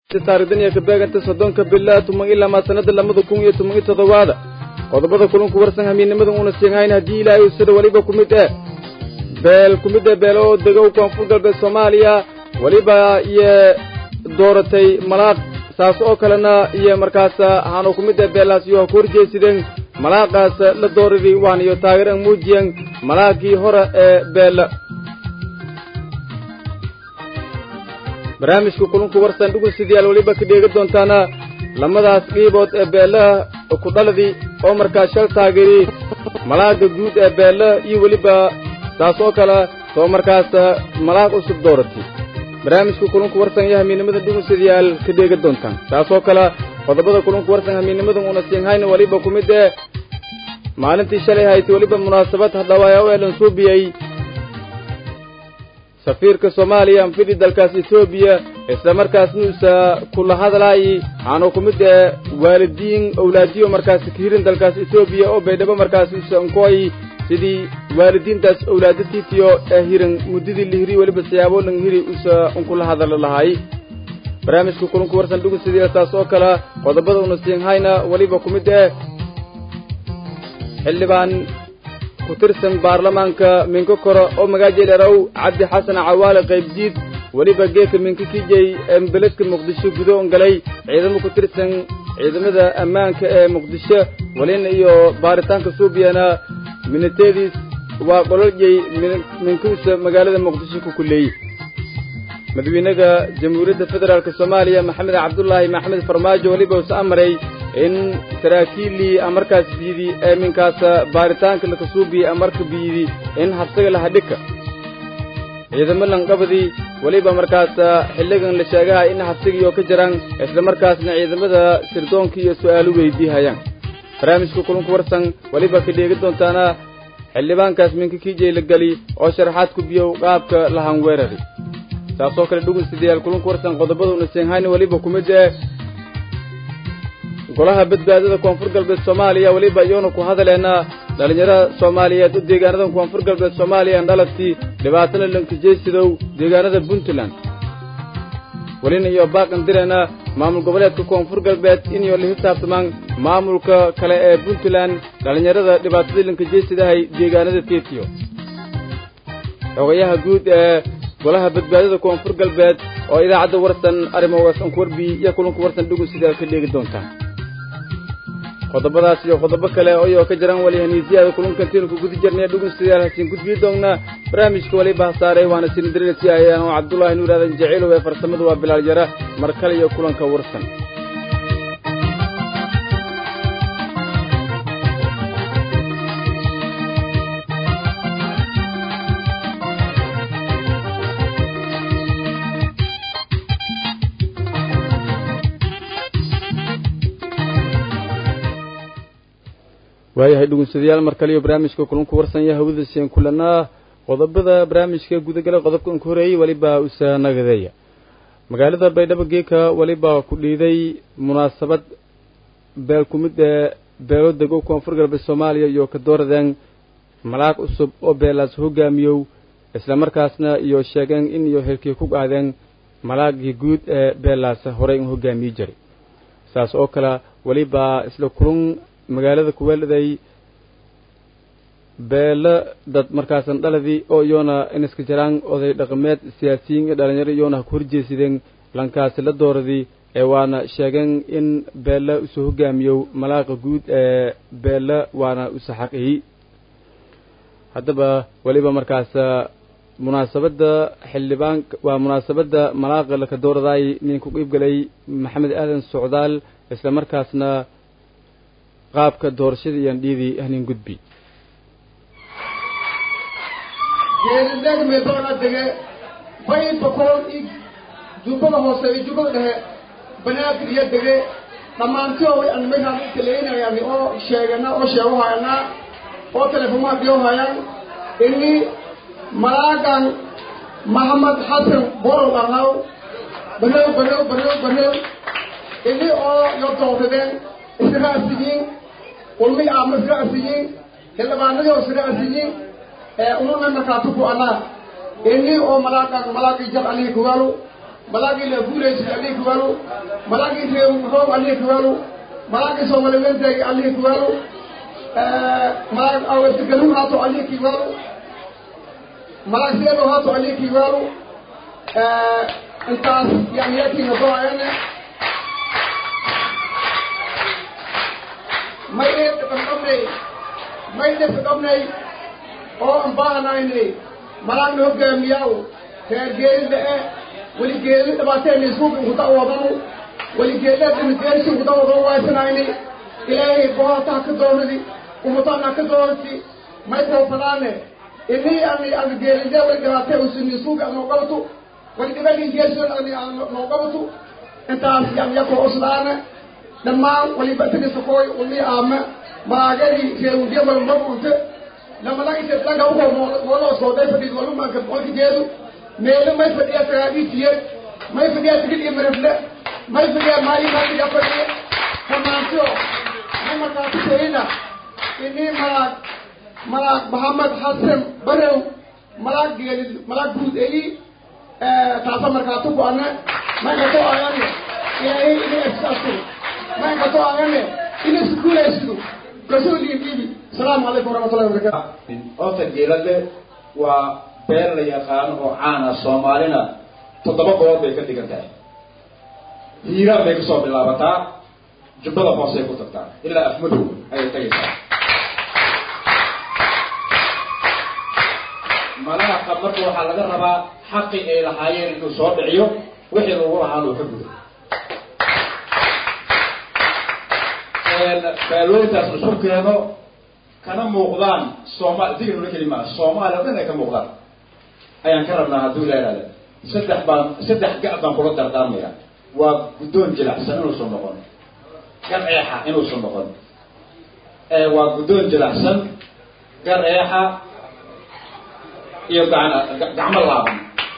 taariikhdan ka beeganta soddonka bilaa tuman ilaa ma sanada 2017 qodobada kulanku warsan hamiinimada una sheegayn hadii ilaahay sida waliba kumid beelo degow koonfur galbeed Soomaaliya waliba iyo dooratay malaaq saas oo kalena iyo markaas aanu kumid beelaas iyo horjeesideen malaaqaas la dooradii waan iyo taageerada muujiyeen malaaqii hore ee beela barnaamijka kulanku warsan dhugu sidii waliba ka dheega doontaana lamadaas qiibood ee beelaha ku dhaladii oo markaas shal taageeri malaaga guud ee beela iyo waliba taas oo kala soo markaas malaaq usub dooratay barnaamijka kulanku warsan hamiinimada dhugu sidii ka dheega doontaan taas oo kala qodobada kulanku warsan hamiinimada una siinhayna waliba kumid maalintii shalay haytay waliba munaasabad hadawaayo oo elan suubiyay safiirka Soomaaliya anfidi dalkaas Itoobiya isla markaasna kula hadalay aanu kumid waalidiin awlaadiyo markaas kiirin dalkaas Itoobiya oo baydhabo markaas kooy sidii waalidiintaas awlaadatiyo hirin mudadii lihiri waliba siyaabo lan hiri kula hadal lahaay barnaamijka kulanku warsan dhugu sidii taas oo kala qodobada una siinhayna waliba kumid xildhibaan kutirsan baarlamaanka minka koro oo magaalada Raw Cabdi Xasan Cawaale qaybdiid waliba geeka minka kijay beledka Muqdisho gudoon galay ciidamada kutirsan ciidamada ammaanka ee Muqdisho walina iyo baaritaanka suubiyana miniteedis waa qololay minkuusa magaalada Muqdisho ku kulay madaxweynaha Jamhuuriyadda Federaalka Soomaaliya Maxamed Cabdullaahi Maxamed Farmaajo waliba uu amray in saraakiili amarkaas biidi ee minkaas baaritaanka la kasuubi amarka biidi in habsiga la hadhika ciidamadan qabadi waliba markaas xilligan la sheegay in habsiga iyo ka jiraan isla markaasna ciidamada sirdoonka iyo su'aalo weydiiyayaan barnaamijka kulanku warsan waliba ka dheega doontaana xildhibaankaas minka kijay la gali oo sharaxaad ku biyo qaabka lahan weerari taasoo kale dhugu sidii kulanku warsan qodobada una siinhayna waliba kumid golaha badbaadada koonfur galbeed Soomaaliya waliba iyoona ku hadaleena dhalinyarada Soomaaliyeed u deegaanada koonfur galbeed Soomaaliya dhalatay dhibaatana lanka jeesidow deegaanada Puntland walina iyo baaqan direena maamul goboleedka koonfur galbeed in iyo la xisaabtamaan maamulka kale ee Puntland dhalinyarada dhibaatada lanka jeesidahay deegaanada Teetiyo ogayaha guud ee golaha badbaadada koonfur galbeed oo idaacada warsan arrimo wasan korbi iyo kulanku warsan dhugu sidii ka dheegi doontaan qodobadaas iyo qodobo kale oo ka jiraan wali haniisiyada kulankantiin ku gudi jirnay dhugu sidii hasiin gudbi doona barnaamijka waliba saaray waana siin dirinayay ayaan Cabdullaahi Nuur aadan jaceyl oo farsamadu waa Bilaal Jara mar kale iyo kulanka warsan waayahay dhugunsidayaal mar kale iyo barnaamijka kulanku warsan yahay hawada seen kulana qodobada barnaamijka gudagala qodobka ku horeeyay waliba usaanagadaya magaalada Baydhabo geeka waliba ku dhiiday munaasabad beel kumid beelo dego koonfur galbeed Soomaaliya iyo ka dooradeen malaaq usub oo beelaas hogaamiyo isla markaasna iyo sheegeen in iyo heerkii ku qaadeen malaaqii guud ee beelaas horey u hogaamiyo jiray saas oo kala waliba isla kulan magaalada ku waladay beela dad markaasan dhaladii oo yoona in iska jiraan oday dhaqameed siyaasiyiin iyo dhalinyaro yoona ku horjeesideen lankaas la dooradii ee waana sheegeen in beela u soo hogaamiyo malaaqa guud ee beela waana u saxaqay hadaba waliba markaas munaasabada xildhibaan waa munaasabada malaaqa la ka dooraday nin ku qeyb galay Maxamed Aadan Socdaal isla markaasna qaabka doorashada iyo dhiidi ahnin gudbi jeedad meelbana dege bay boqol jubada hoose jubada dhexe banaadir iyo dege dhamaantii oo aan meeshaan kaleynayaan oo sheegana oo sheegahayna oo telefoonka diyo hayaan inni malaagan Maxamed Xasan Borow arhaw banow inni oo yo doortadeen israasiyiin kulmi ama israasiyiin xildhibaanadii oo israasiyiin ununa markaatu ku ana inni oo malaaqi jab ali kuwalu ملاقي لفوليس عليه كوالو ملاقي روم عليه كوالو ملاقي سومالي وينتي عليه كوالو ملاقي أو تقلون هاتو عليه كوالو ملاقي سيرو هاتو عليه كوالو انت يعني يأتي نضوع يعني ما يتفقمني أو أنباهنايني ملاقي نهجة مياو كالجيل ده والجيل تبعتين يسوق وتعوضنه والجيل ده متجلس وتعوضنه واسنايني إلهي بوها تاكدونه دي ومطانا كدونتي ما يتوفلانه إني أني الجيل ده والجراتي وسن يسوق موقبته والجبال يجلس أني موقبته أنت يعني يكو أصلانه لما ولي بتني سكوي ولي آمة ما أجري في ودي ما المربوط لما لاقي تطلع هو ولا صوتي فدي ولا ما كبقول كجيلو ميل ما يفدي أسرائيل تير ما يفدي أسرائيل إمرفلة ما يفدي مالي ما يفدي أفريقيا كمان شو ما كاتب سينا إني ملاك محمد حسن برو ملاك جيل ملاك بود أي تاسا مركاتو بوانا ما كتو آياني إني أساسو ما كتو آياني إني سكول أسلو رسولي بيبي السلام عليكم ورحمة الله وبركاته أوتا جيلاد وبير ليقان وعانا صومالينا تضبط قوات بيكا ديكتا هيرا بيكا صوب اللابتا جبلا بوسي كتبتا إلا أفمدو أي تيسا مانا قبلت وحا لغا ربا حقي أي لحايين إنو صوب عيو وحي روح هالو حبو بالوينتاس نشوف كيانو كان موقدان الصومال ذكر الكلمة الصومال وين كان موقدان أيان كرمنا هدول لا سدح قعبان كل دردامية وبدون جلع سنو صندوقون قرعيحة إنو صندوقون وبدون جلع سن قرعيحة يبقى قعم اللابن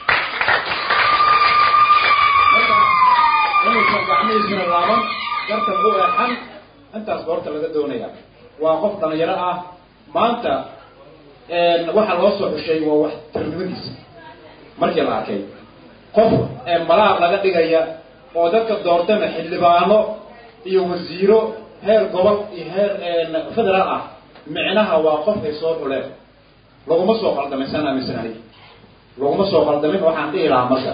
إنو قعمي سن اللابن قرت الغوء حن أنت أصبرت لك الدنيا وقف دنيرة ما أنت واحد وصل الشيء وواحد ترميز مرجع معكي قف ملاك لقد جاية وذاك الدورتين حلبانو يوزيرو هير قبل هير فدرة معناها وقف يصور ولا لو ما سوق على دم سنة من سنة لو ما سوق على دم واحد إلى مثلا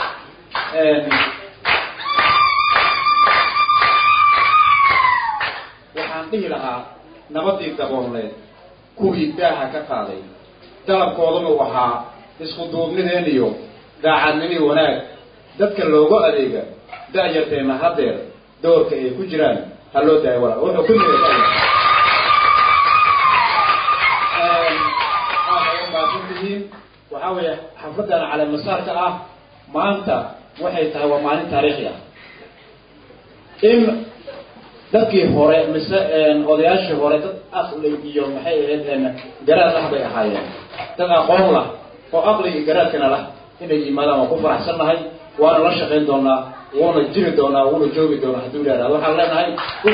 waxaan lahaa nabadii daboolneed kuwii daaha ka qaaday dalabkooduna waxaa isku duubnideen iyo daacadnimii wanaag dadka loogu adeega da'yarteena hadeer doorka ay ku jiraan ha loo daayo walaal wuxuu ku yiri waxaa weeye xafladan cala masaarka ah maanta waxay tahay waa maalin taariikhi ah in dadkii hore mise odayaashii hore dad aqli iyo maxay ahayd garaad lah bay ahaayeen dad aqoon lah oo aqliga garaadkana lah inay yimaadaan waa ku faraxsannahay waana la shaqayn doonaa waana jiri doonaa waana joogi doonaa hadduu leedahay waxaan leenahay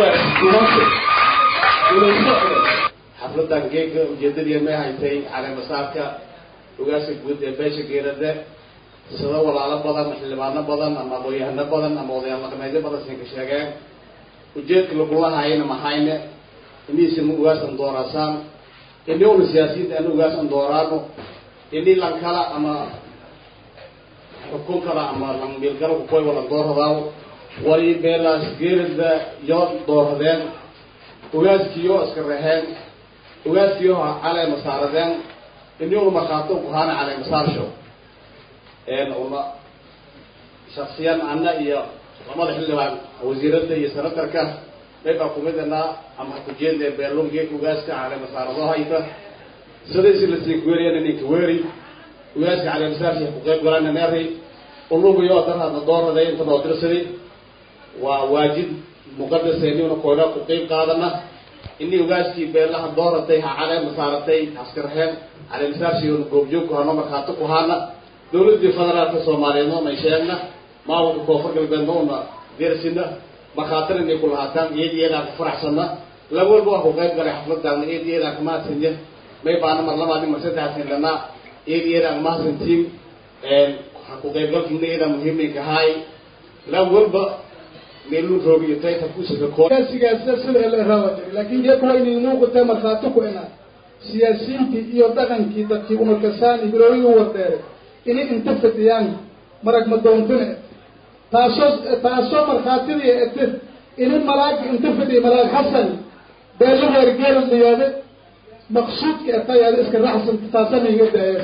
xafladan geega ujeedadii ma haytay cala masaarka ugaasi guud ee beesha geerada sida walaalo badan xildhibaano badan ama aqoonyahano badan ama odayaal dhaqameedyo badan siin ka sheegeen ujeedka lagu lahayna mahayne inaysan ugaasan doorasaan inay uu siyaasiyiinta aan ugaasan dooraano inay lankala ama xukunkala ama lanbilgal ku koy wala dooradaaw wali beelaas geerada iyo dooradeen ugaaskiyo iska raheen ugaaskiyo cala masaaradeen inay uu marqaato ku hana cala masaarsho uma shakhsiyan anna iyo lamada xildhibaan wasiirada iyo senatarka mayba kumidana ama ku jeedee beelungeed ugaaska cala masaarado hayta sidii la sii weeriyeen inay weeri ugaaska cala masaarka ku qayb galaan neeri ulugu iyo dadka dooraday inta loo dirsaday waa waajib muqaddas inuu kooda ku qayb qaadana inii ugaaskii beelaha dooratay cala masaaratay askarheen cala masaarka iyo goobjoog ku hano marxato ku hana dawladda federaalka Soomaaliyeed ma sheegna ما هو كوفر بالبندونا ديرسنا مخاطر إني كل هاتان يدي إلى فرحنا لأول بوا هو غير قال حفلة دان يدي إلى كما سنجة ما يبان مرلا ما دي مرسد حسين لنا يدي إلى ما سنتيم حقوق يبقى إذا مهم كهاي لا والبا ميلو روبي تايتا كوسك كور سياسة سلة الرواج لكن يكون إني نوق تمر خاتوك إنا سياسيين كي يودعن كي تكي ومكسان يبروي وردار إني انتفت يعني مرق مدونتنا تاسو مرخاتي اتف إني ملاك انتفت ملاك حسن بيلو رجال الزيادة مقصود كأتا يعني اسكر حسن تاسن يقدر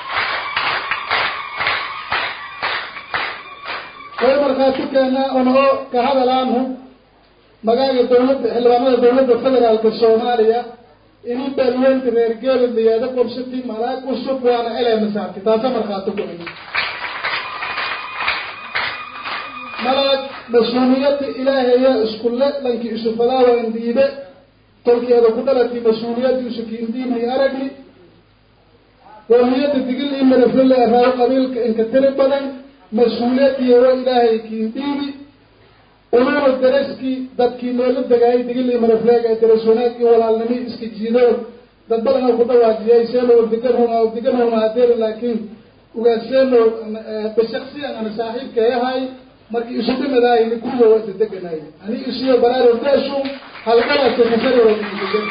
ومرخاتي كان أنه كهذا الآن مجال الدولة حلوان الدولة الفدرال الصومالية إني بلوين رجال الزيادة قرصتي ملاك وسوق وأنا إلى مساعد تاسا مرخاتي كوني ملاك مسؤولية إلهية اسكولة لانك يسوفلا وانديبه تركي هذا قدرتي مسؤولية يسكين ديني أرقلي وهي تتقل إما نفل أفعال قبيل إن كترب بدن مسؤوليتي هو إلهي كينديني ونور الدرسكي دادكي نولد دقائي تقل إما نفلاقا درسوناكي والعالمي اسكي جيدون داد بدن القدوات جاي سيلو وابدقرهم عدير لكن وقاسيلو بشخصيا أنا صاحب كيهاي markii isu dhimadaay in ku wada deganay ani isiyo baraaro taashu halkala tasari wada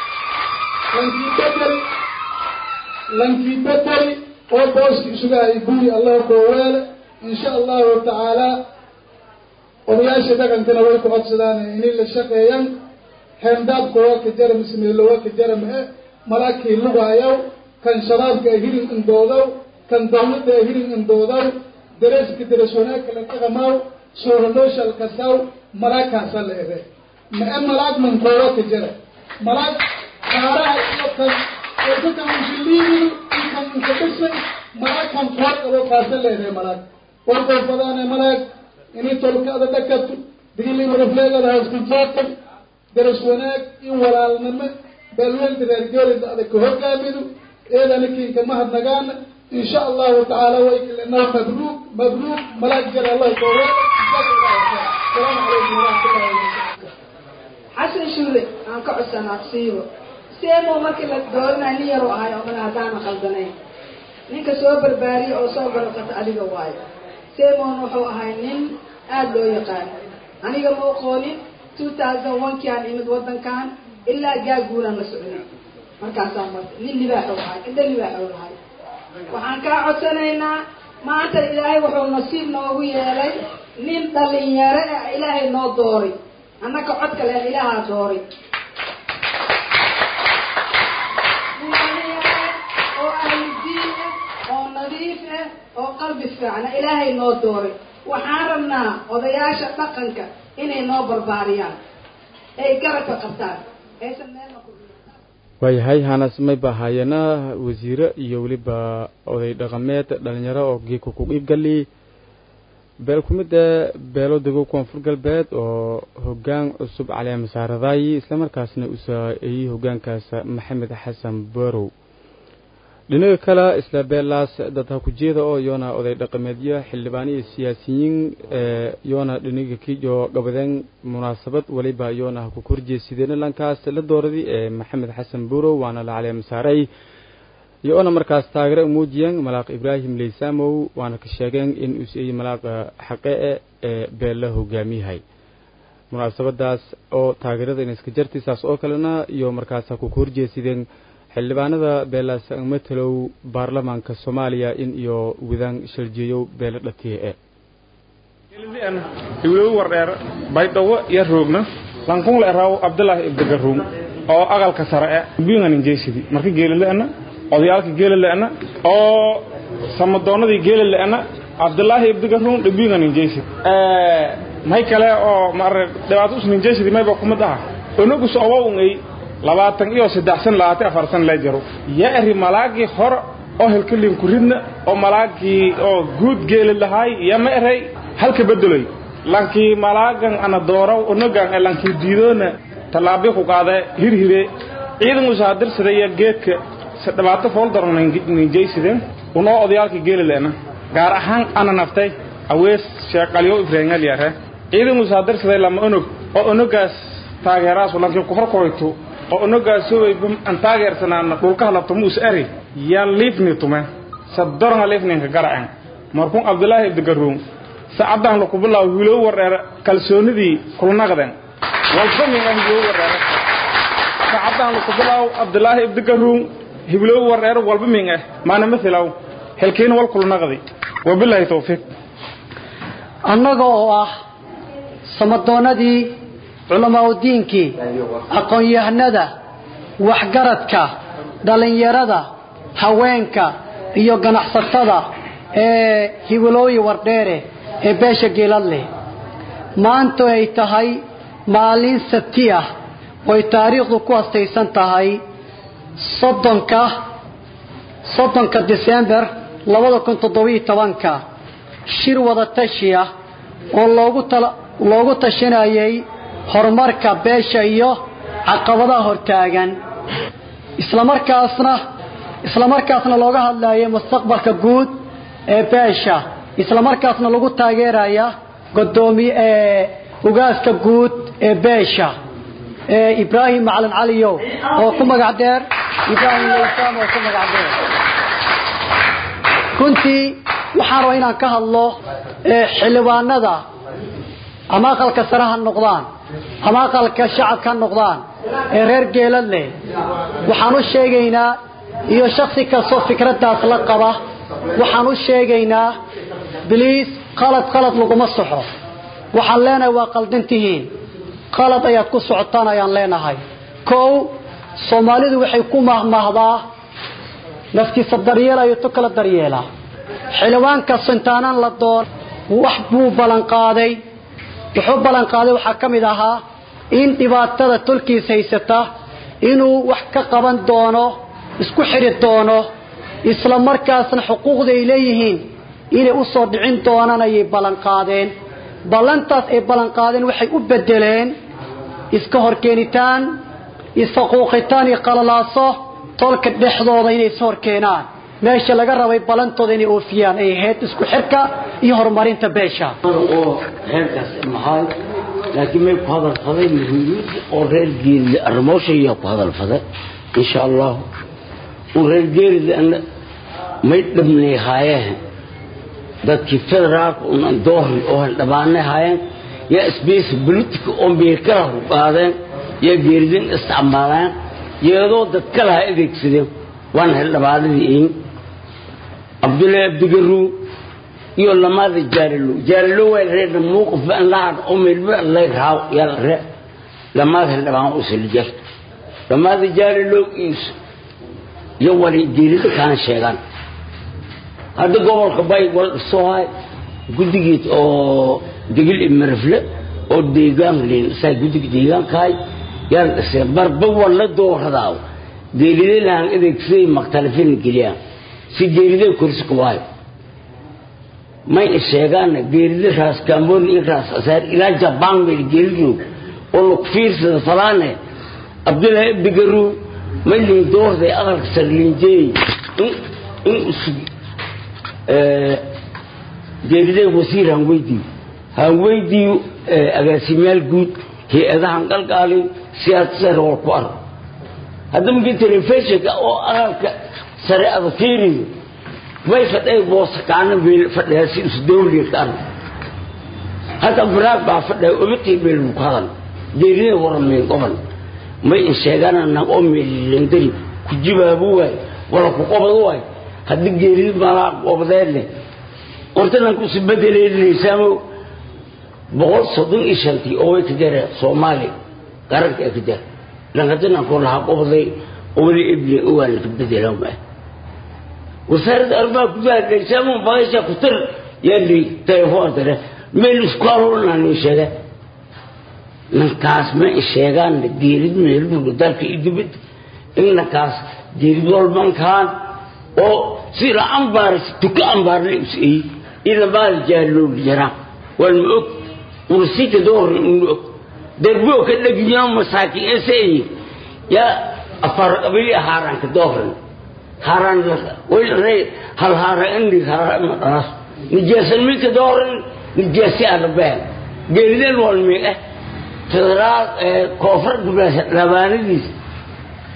lanki badari oo boos isuga ay buri Allah ko wala insha Allah ta'ala odayaasha dhaqankana way ku codsadaan in la shaqeeyaan handaad ko ka jaram ismeelo ka jaram malaakii lugayo kan shabaabka hirin indoodo kan dawladda hirin indoodo درس كدرسوناك لتغماو سورنوش الكساو ملاك حصل إيه ما ملاك من قوة جرا ملاك كارا كان وكان مجلين كان مكتسب ملاك كان قوة حصل إيه ملاك وقف بدانا ملاك إني تلك هذا دكتور دقيلي مرفلة هذا سكوت درسوناك ولا النم بلوين ترجع هذا كهر كامينو إذا نكين كمهد نجان إن شاء الله تعالى وإنه مبروك ملاك جل الله يطول السلام عليكم ورحمة الله وبركاته حسن شولي أنا كعسنا تصيبه سيمو مكلا دورنا نيرو هاي أمنا هدانا خلدنين نيك سوبر باري أو سوبر قطع واي سيمو نوحو هاي نين آدلو يقان أنا مو قولي 2001 كان إمد ودن كان إلا جاء قولا مسؤولين مركز أمر نين نباحو هاي إنت نباحو هاي waxaan ka codsanaynaa maanta ilaahay wuxuu nasiib noogu yeelay nin dhalinyaro ah ilaahay noo dooray annaka codka leh ilaaha dooray oo ahli diin oo nadiif oo qalbi fiican ilaahay noo dooray waxaan rabnaa odayaasha dhaqanka inay noo barbaariyaan ay garabka qabtaan aysan meel waayahay hanas may baahayana wasiire iyo waliba oday dhaqameed dhalinyaro oo geeko ku qeyb gali beel kumida beelo dego koonfur galbeed oo hoggaan cusub caleema saaraday isla markaasna u saameeyay hoggaankaas maxamed xasan barow dhinaca kale isla beelaas dadka ku jeeda oo yoona oday dhaqameedyo xildhibaaniyo siyaasiyiin yoona dhinaca kiijo gabadhan munaasabad waliba yoona ku korjeesideen lankaas la dooradii maxamed xasan barow waana la caleema saaray yoona markaas taageero muujiyeen malaaq ibraahim leysaamow waana ka sheegeen in uu siiyay malaaq xaqee beela hogaamiyahay munaasabadaas oo taageerada in iska jartisaas oo kalena iyo markaas ku korjeesideen xildhibaanada beelaas matalow baarlamaanka Soomaaliya in iyo wadaan shaljeeyo beela dhatiye geelidana dawlad wareer baydawo iyo roogna lankun la raaw Abdullah ibn Garuum oo aqalka sare biigan injeeshidi markii geelidana odayaalka geelidana oo samadoonadii geelidana Abdullah ibn Garuum biigan injeeshidi may kale oo mar dhawaad usnin injeeshidi may ba kuma daha onagu soo awowngay 20 iyo 3 san la jaro yaari malaagi hor oo halkilin ku ridna oo malaagi oo guud geel lahay yama eray halka bedelay lankii malaagan ana doorow onagan lankii diidona talaabi ku qaade hirhire ciidan u saadir sidaya geedka sadabaato fool daroon injeeysideen una odayaalka geel leena gaar ahaan ana naftay awees sheeqaliyo ibrahim aliyaha ciidan u saadir sidaya lama oo onogaas taageeraas lankii ku horkoyto oo onogaas way an taageersanaan dhulka labto muus ari ya liifni tuma sadorna liifni ka garaan markuu Abdullah ibn Garuun saacadan la ku bilaw wiilo wareer kalsoonidii kulnaqdan walba min wiilo wareer saacadan la ku bilaw Abdullah ibn Garuun wiilo wareer walba min maana mislaw halkeen wal kulnaqdi wabillahi tawfiq annaga oo ah samadoonadii culamaa diinkii aqoon-yahanada waxgaradka dhalinyarada haweenka iyo ganacsatada hiwlooyi wardheere ee beesha geeladle maanta ay tahay maalin sabti ah oo taariikhdu ku astaysan tahay 30 December 2017 shir wada tashi ah oo loogu tashanayay horumarka beesha iyo caqabadaha hortaagan isla markaasna looga hadlayay mustaqbalka guud ee beesha isla markaasna lagu taageeraya gudoomiye ugaaska guud ee beesha Ibrahim Macalin Caliyo oo ku magac dheer Ibrahim Leysam oo ku magac dheer kuntii waxaan rabaa inaan ka hadlo xildhibaanada ama aqalka saraha noqdaan ama aqalka shacabka noqdaan ee reer Geeladle waxaan u sheegaynaa iyo shakhsi kasta fikradaas la qaba waxaan u sheegaynaa please qalad laguma saxo waxaan leenahay waa qaldantihiin qalad ayaad ku socotaan ayaan leenahay koow Soomaalidu waxay ku mahmahdaa naftiisa daryeelayo to kala daryeela xilwaanka santaanan la doon wax buu balan qaaday waxa kamid ahaa in dhibaatada tulkiisa haysata inuu wax ka qaban doono isku xiri doono isla markaasna xuquuqda ay leeyihiin inay u soo dhicin doonaan ay balan qaadeen balantaas ay balan qaadeen waxay u bedeleen iska horkeenitaan isquuqitaan iyo qalalaaso tolka dhexdooda inay soo horkeenaan meesha laga rabay balantooda inay oofiyaan ay heed isku xirka iyo horumarinta beesha oo heerkaas maxay laakiin may ku hadal faday muhiimad oo reer geel armoosha iyo ku hadal faday insha Allah oo reer geel may dhabnay haayeen dadkii federaal oo dooran oo dhabaanay haayeen ya space politic oo beekara u qaadeen ya geeridin isticmaalaan iyadoo dad kala adeegsadeen waan hel dhabaadii Abdullah ibn Garuun iyo lamada jaarilo way reer muuqif aan laad oo meelba la raaw ya reer lamada hel dhabaan u siljar lamada jaarilo is iyo wali geerida kaan sheegan hada gobolka bay wal soo gudigiid oo digil imarfle oo deegaan leen say gudig deegaan kaay yar isee barba wala dooradaaw geeridan adeegsay maqtalifin geliya si geerida kursi ku waay may sheegan geerida raas kaamon iyo raas asar ila jabaan meel geeriyo oo loo fiirsada falaane Abdullah ibn Garuun may leen doorday aqalka sarlinjay in geerida wasiiran weydii agaasimaal guud hay'adahan qalqaalin siyaasad oo ku ar hadda mid telefishinka oo aqalka sare adfiiri way faday boos kaana bil fadhiyaasi isdooliye kaan hada baraad baa faday oo qiibel ku qadan geerida waramay qoban may sheeganana oo meelindari ku jibaabo way wala ku qabado way hadii geerida baa qobadeele qortan ku sibadeleysamo boqol sodon ishanti oo ay tijaara Soomaali qaranka ay tijaara lagadana ko la qobaday oo wali ibni oo aan ka bedelaa وصارت أربعة كذا ليسامون بايشة كتر يلي تلفون ترى ميل سكارون عن الشجع نكاس ما الشجع نديرد ميل بقدر في إدبت إن نكاس ديرد والبنكان أو سير أمبار تك أمبار لبسي إلى بعد جالو جرا والمؤك ورسيت دور المؤك دربوك اللي جيهم مساكين إسي يا أفرق بلي هاران كدورن هاران ويل ري هل هاران عندي هاران راس نجاس الملك دورن نجاسي أربعين جيلين والمئة فدرال كفر قبل لبانديس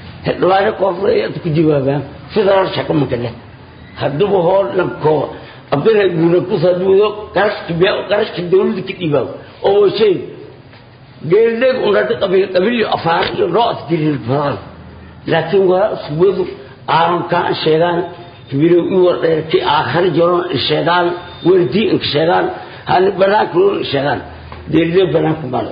لبان كفر يتكجوا بهم فدرال شكل مكله هدوه هول لبكو abdalla ibn kusadudo qarashka dawladda ka dhibaaw oo shay geeldeeg unada qabiil afaar iyo roos dilil badan laakiin waa suudu aan ka sheegan kibiro u warqeerti aakhir jaro sheegan wardi in sheegan hal banaanku sheegan geeldeeg banaanku mal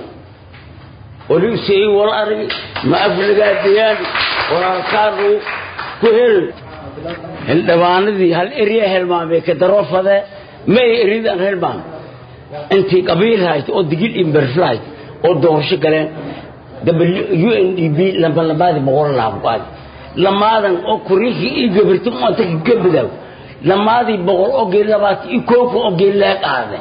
ولو شيء ولا أري ما أبلغ ديان ولا كارو كهل الدوان ذي هل إريه هالمان بكدروف هذا ما يريد أن هالمان أنت قبيل هاي أو دقيل إمبرفلاي أو دورش كلام WUNDP لما بعد بقول لهم بعد لما هذا أو كوريك يجبرتم أنت تجبره لما هذا بقول أو جيل بات يكوف أو جيل لك هذا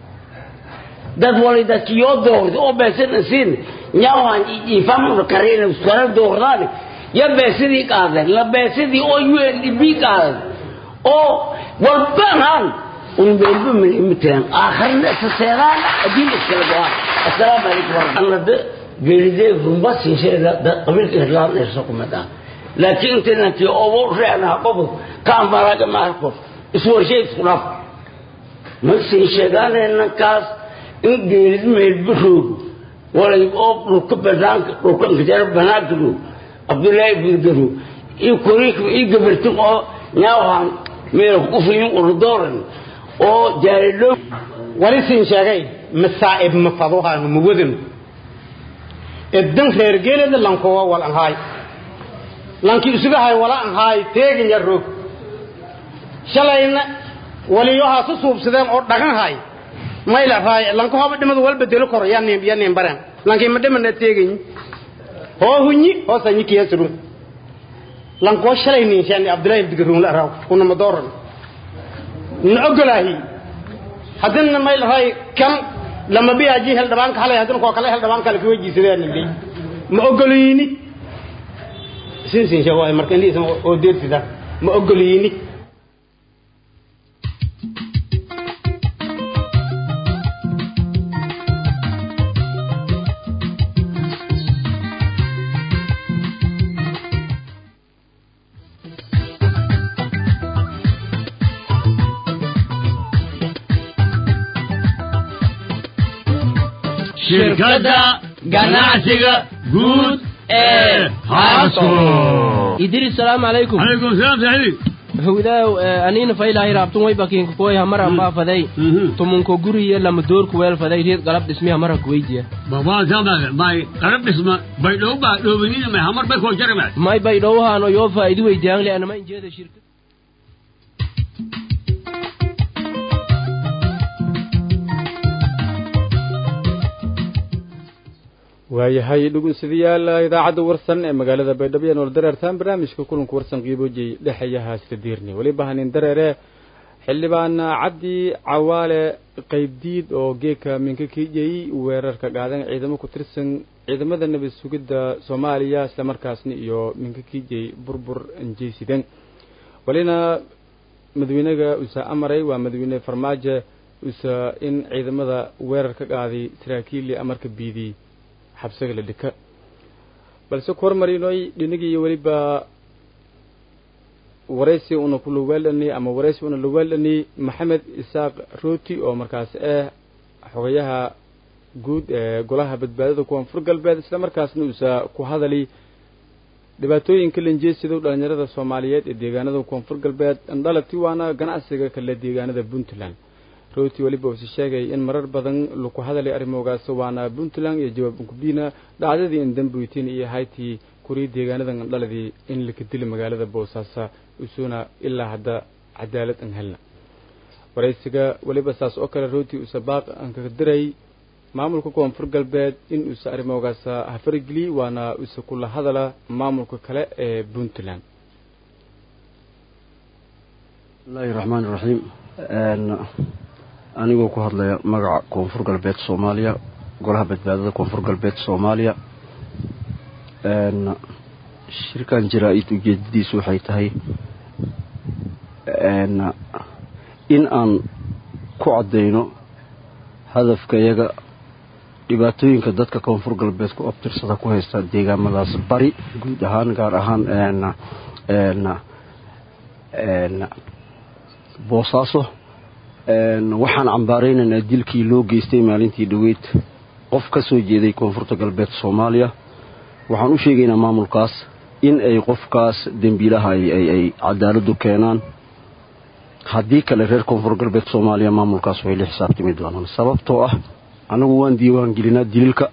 ده والله ده كيودور أو بس نسين نيوان يفهمون كارين وسكان دوران يا بسيدي كذا لا بسيدي أو UNDP كذا أو والبنان ونبيل من المتين آخرنا السيران أدين السلام السلام عليكم ورحمة الله ده جلده بس يصير ده قبل إهلال نفسكم ده لكن تنتي أول شيء أنا قبل كان براك ما أعرف اسمه شيء خلاف نفس الشيء الناس إن جلد من البشر ولا يبقى ركب بناك ركب كتير بناك له عبد الله بيقدروا يكوريك يقبرتوا ناوهم ميرقفين وردورن أو جارلو ولسين شيء مسائب مفضوها مودن الدم خير جيل لانكوا ولا هاي لانكي سبها ولا هاي تيجي يروح شلين وليوها سوسوب سدام أو دكان هاي ما إلا هاي لانكوا هم بدهم دول بدلوا كوريان يان بران لانكي مدام نتيجي هو هني هو سني كيا سرو لانكوا شلين نيشان عبد الله بيقولون لا راو كنا مدورن نأجلهي هذن ما إلا هاي كم لما بيجي هالدبان كله هذن كوا كله هالدبان كله كوي جيسير نبي ما أقوليني سين شو هاي مركني اسمه أودير كذا ما أقوليني شركة ganacsiga guud ee Haasko idiri salaam alaykum alaykum salaam sahibi hawdaa anina faylahay raabtun way bakin ku way hamara ma faday tumunko guriye lama door ku weel faday reed qalab dhismiha mara ku weydiya baba jaba bay qalab dhisma bay dhowba dhowbinina ma hamar bay ko jarma may bay dhowhaano yo faa'iido weydiyaan leena ma injeeda shirkad waayahay dhageystayaal idaacadda warsan ee magaalada Baydhabo ee Noordareertan barnaamijka kulanka warsan qiiboojay dhaxayaha sideerni wali bahanin dareere xildhibaan Cabdi Cawaale qaybdiid oo geeka minka kiijay weerarka qaadan ciidamo ku tirsan ciidamada nabad sugidda Soomaaliya isla markaasna iyo minka kiijay burbur injiisidan walina madaxweynaha uu amaray waa madaxweyne Farmaajo in ciidamada weerarka qaaday saraakiil amarka biidi xabsiga la dhika balse kormarinoy dhinigii waliba waraysi una ku lugalani ama waraysi una lugalani Maxamed Isaaq Rooti oo markaas xogayaha guud ee golaha badbaadada Koonfur Galbeed isla markaasna uu ku hadalay dhibaatooyinka lanjeesida dhalinyarada Soomaaliyeed ee deegaanada Koonfur Galbeed andalati waana ganacsiga kala deegaanada Puntland rooti waliba uu sheegay in marar badan lagu hadalay arrimoogaas waana Puntland iyo jawaab ku biina dhacdadii in dambuutiin iyo Hayti kuri deegaanadan dhaladii in la ka dilay magaalada Boosaaso usuna ilaa hadda cadaalad aan helna waraysiga waliba saas oo kale rooti uu sabaaq aan ka diray maamulka Koonfur Galbeed in uu arrimoogaas hafargeli waana uu kula hadala maamulka kale ee Puntland Bismillahir Rahmanir Rahim anigoo ku hadlaya magaca Koonfur Galbeed Soomaaliya golaha badbaadada Koonfur Galbeed Soomaaliya shirkan jiraa'id ujeedadiisu waxay tahay in aan ku cadeyno hadafka iyaga dhibaatooyinka dadka Koonfur Galbeed ku abtirsada ku haysta deegaamadaas bari guud ahaan gaar ahaan Boosaaso waxaan cambaaraynaynaa dilkii loo geystay maalintii dhaweyd qof ka soo jeeday koonfurta galbeed Soomaaliya waxaan u sheegaynaa maamulkaas in ay qofkaas dambiilaha ay cadaaladu keenaan haddii kale reer koonfur galbeed Soomaaliya maamulkaas way la xisaabtami doonaan sababtoo ah anagu waan diiwaan gelinaa dilka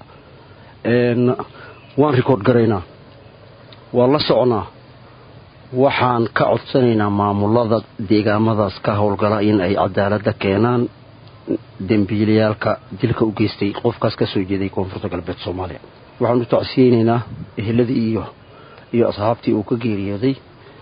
waan record garaynaa waan la soconaa waxaan ka codsanaynaa maamulada deegaamadaas ka howlgala in ay cadaalada keenaan dambiilayaalka dilka u geystay qofkaas ka soo jeeday koonfurta galbeed Soomaaliya waxaan u tacsiyeynaynaa eheladii iyo asxaabtii uu ka geeriyooday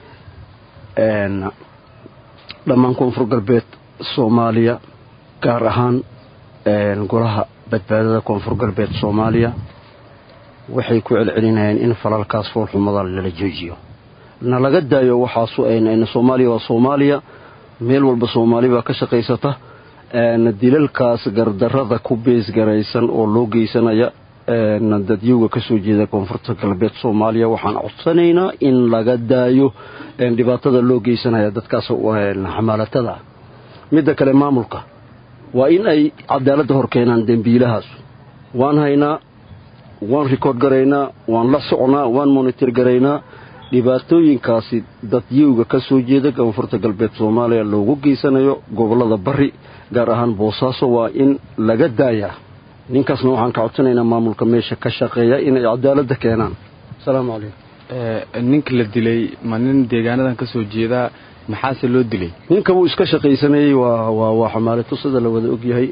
dhammaan koonfur galbeed Soomaaliya gaar ahaan golaha badbaadada koonfur galbeed Soomaaliya waxay ku celcelinayaan in falalkaas foolxumada lala joojiyo nalaga daayo waxaasu ayna Soomaaliya waa Soomaaliya meel walba Soomaali baa ka shaqaysata dilalkaas gardarrada ku bees garaysan oo loo geysanaya dadyoga ka soo jeeda koonfurta galbeed Soomaaliya waxaan codsanaynaa in laga daayo dhibaatada loo geysanaya dadkaas xamaalatada midda kale maamulka waa in ay cadaalad hor keenaan dambiilahaas waan haynaa waan record garaynaa waan la soconaa waan monitor garaynaa dhibaatooyinkaasi dadyoga ka soo jeeda koonfurta galbeed Soomaaliya loogu geysanayo gobolada bari gaar ahaan Boosaaso waa in laga daayaa ninkaasna waxaan ka codsanaynaa maamulka meesha ka shaqeeya inay cadaalad keenaan salaamu calaykum ninka la dilay ma nin deegaanadan ka soo jeeda maxaase loo dilay ninka uu iska shaqaysanayay waa xamaalato sida la wada og yahay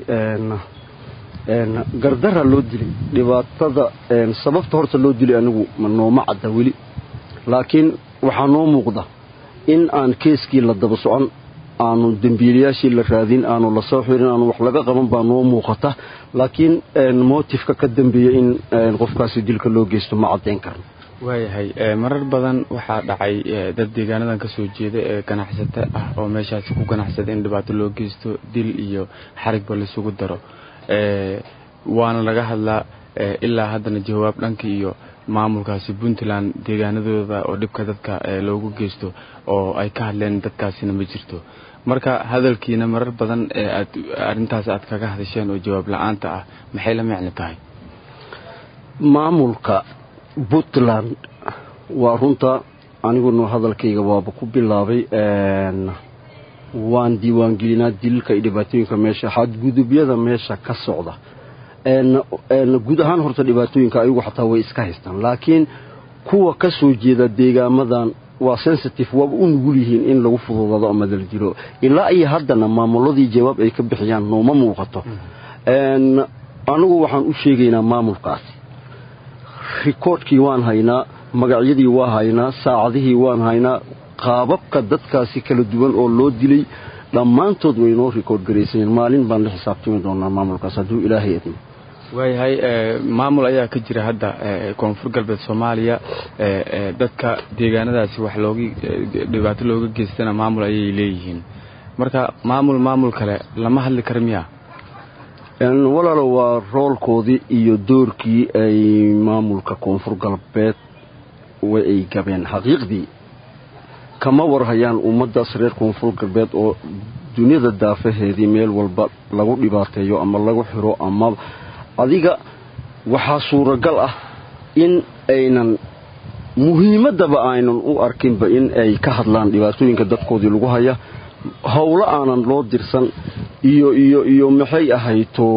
gardara loo dilay dhibaatada sababta horta loo dilay anigu ma nooma cadda weli laakiin waxaa noo muuqda in aan keeskii la daba socon aanu dambiilayaashii la raadin aanu la soo xirin aanu wax laga qaban baa noo muuqata laakiin motifka ka dambeeya in qofkaasi dilka loo geysto ma caddayn karno waayahay marar badan waxaa dhacay dad deegaanadan ka soo jeeda ee ganacsata ah oo meeshaasi ku ganacsada in dhibaato loo geysto dil iyo xarigba laisugu daro waana laga hadlaa ilaa haddana jawaab dhanka iyo maamulkaasi Puntland deegaanadooda oo dhibka dadka loogu geysto oo ay ka hadleen dadkaasina ma jirto marka hadalkiina marar badan aad arintaas aad kaga hadasheen oo jawaab la'aanta ah maxay la macno tahay maamulka Puntland waa runta aniguna hadalkayga waaba ku bilaabay waan diiwaan gelinaa dilka iyo dhibaatooyinka meesha xadgudubyada meesha ka socda guud ahaan horta dhibaatooyinka ayagu xataa way iska haystaan laakiin kuwa ka soo jeeda deegaamadan waa sensitive waa u nugul yihiin in lagu fududaado ama dal jiro ilaa ay haddana maamuladii jawaab ay ka bixiyaan nooma muuqato anigu waxaan u sheegaynaa maamulkaasi recordkii waan haynaa magacyadii waa haynaa saacadihii waan haynaa qaababka dadkaasi kala duwan oo loo dilay dhammaantood way noo record gareysayeen maalin baan la xisaabtami doonaa maamulkaas hadduu ilaahay idmo waayahay maamul ayaa ka jira hadda koonfur galbeed Soomaaliya dadka deegaanadaasi wax dhibaato looga geystana maamul ayay leeyihiin marka maamul kale lama hadli karo miya walaalo waa roolkoodii iyo doorkii ay maamulka koonfur galbeed way ay gabeen xaqiiqdii kama warhayaan ummadaas reer koonfur galbeed oo dunida daafaheedii meel walba lagu dhibaateeyo ama lagu xiro ama adiga waxaa suuragal ah in aynan muhiimadaba aynan u arkinba in ay ka hadlaan dhibaatooyinka dadkoodii lagu haya howlo aanan loo dirsan iyo maxay ahayto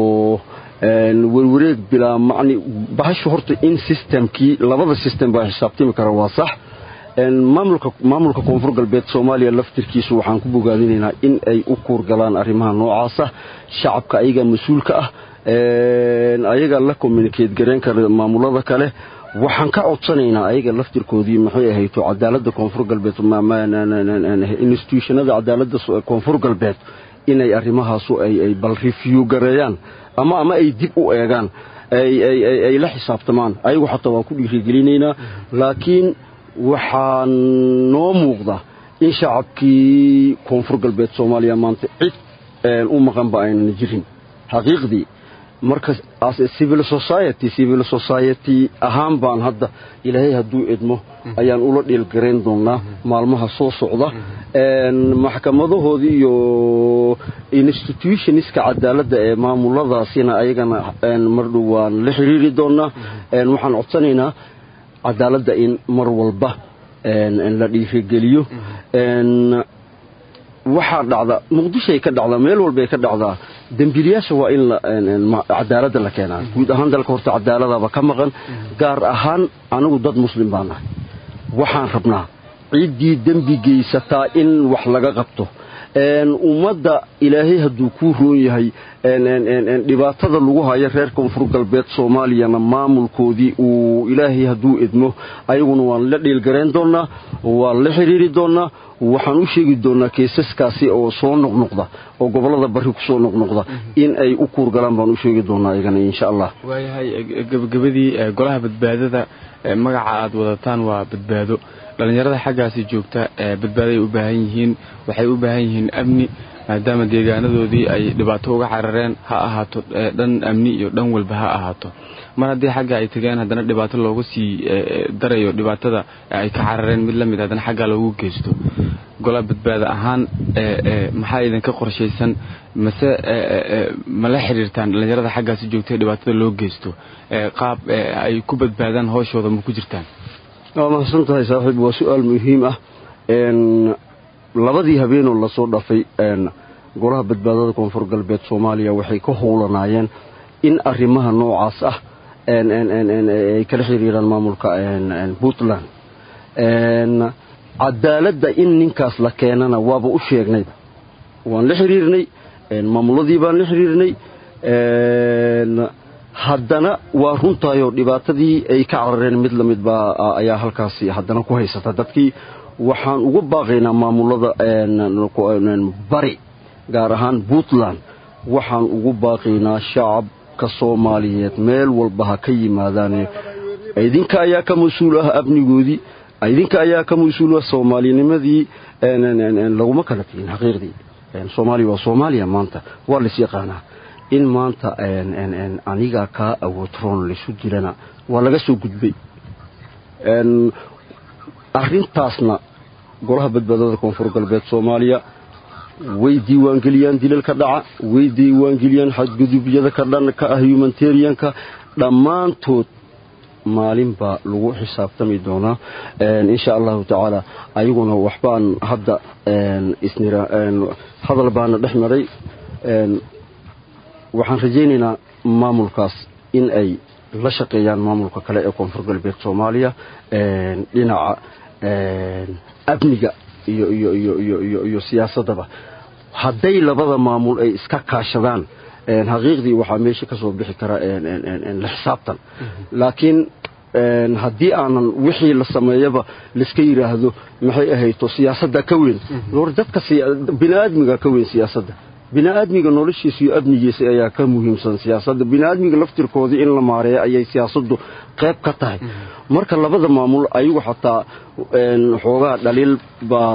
warwareeg bilaa macni bahashu horta in systemkii labada system baa xisaabtami kara waa sax maamulka koonfur galbeed Soomaaliya laftirkiisu waxaan ku bogaadinaynaa in ay u kuurgalaan arrimaha noocaas ah shacabka ayaga mas'uulka ah ayaga la communicate gareyn kara maamulada kale waxaan ka codsanaynaa ayaga laftirkoodii maxay ahayto cadaaladda koonfur galbeed institutionada cadaaladda koonfur galbeed inay arrimahaas ay bal review gareeyaan ama ay dib u eegaan ay la xisaabtamaan ayagu xataa waa ku dhiirigelinaynaa laakiin waxaa noo muuqda in shacabkii koonfur galbeed Soomaaliya maanta cid u maqan ba aynan jirin xaqiiqdii marka as civil society ahaan baan hadda ilaahay hadduu idmo ayaan ula dhiilgarayn doonaa maalmaha soo socda maxkamadahoodii iyo institutionska cadaaladda ee maamuladaasina ayagana mar dhow waan la xiriiri doonaa waxaan codsanaynaa cadaaladda in mar walba la dhiirigeliyo waxaa dhacda muqdishoay ka dhacdaa meel walbay ka dhacdaa dembiilayaasha waa in cadaaladda la keenaa guud ahaan dalka horta cadaaladaba ka maqan gaar ahaan anigu dad muslim baan nahay waxaan rabnaa ciiddii dembi geysataa in wax laga qabto ummadda ilaahay hadduu kuu roon yahay dhibaatada lagu hayo reer koonfur galbeed soomaaliyana maamulkoodii uu ilaahay hadduu idmo ayaguna waan la dhiilgarayn doonaa waan la xiriiri doonaa waxaan u sheegi doonaa keesaskaasi oo soo noqnoqda oo gobolada bari ku soo noqnoqda in ay u kuurgalaan baan u sheegi doonaa ayagana insha Allah waayahay gabagabadii golaha badbaadada magaca aad wadataan waa badbaado dhalinyarada xaggaasi joogta badbaaday u baahan yihiin waxay u baahan yihiin amni maadaama deegaanadoodii ay dhibaato uga carareen ha ahaato dhan amni iyo dhan walba ha ahaato mar haddii xagga ay tageen haddana dhibaato loogu sii darayo dhibaatada ay ka carareen mid la mid haddana xagga loogu geysto golaha badbaada ahaan maxaa idinka qorshaysan mase ma la xiriirtaan dhalinyarada xaggaasi joogtay dhibaatada loo geysto qaab ay ku badbaadaan hooshooda ma ku jirtaan mahadsan tahay saaxiib waa su'aal muhiim ah labadii habeenoo lasoo dhafay golaha badbaadada koonfur galbeed Soomaaliya waxay ka howlanaayeen in arrimaha noocaas ah ay kala xiriiraan maamulka Puntland cadaaladda in ninkaas la keenana waaba u sheegnay waan la xiriirnay maamuladii baan la xiriirnay haddana waa runtaayoo dhibaatadii ay ka carareen mid la mid baa ayaa halkaasi haddana ku haysata dadkii waxaan uga baaqaynaa maamulada bari gaar ahaan Puntland waxaan ugu baaqaynaa shacabka Soomaaliyeed meel walba ha ka yimaadaan idinka ayaa ka mas'uul ah amnigoodii idinka ayaa ka mas'uul ah Soomaalinimadii laguma kala tiin xaqiiqdii Soomaaliya waa Soomaaliya maanta waa la yaqaanaa in maanta aniga ka awoodroon lisu dilana waa laga soo gudbay arrintaasna golaha badbaadada koonfur galbeed Soomaaliya way diiwaan geliyaan dilalka dhaca way diiwaan geliyaan xadgudubyada ka dhanka ah humanitarianka dhammaantood maalin baa lagu xisaabtami doonaa insha Allah ta'ala ayaguna waxbaan hadda isnira hadal baan dhexmaray waxaan rajaynaynaa maamulkaas in ay la shaqeeyaan maamulka kale ee koonfur galbeed Soomaaliya dhinaca amniga iyo siyaasadaba hadday labada maamul ay iska kaashadaan xaqiiqdii waxa meesha ka soo bixi kara la xisaabtan laakiin haddii aanan wixii la sameeyaba liska yiraahdo maxay ahayto siyaasadda ka weyn loo dadka bini'aadmiga ka weyn siyaasadda bini'aadmiga noloshiisa iyo amnigiisa ayaa ka muhiimsan siyaasadda bini'aadmiga laftirkooda in la maareeyo ayay siyaasaddu qayb ka tahay marka labada maamul ayagu xataa xoogaa dhaliil baa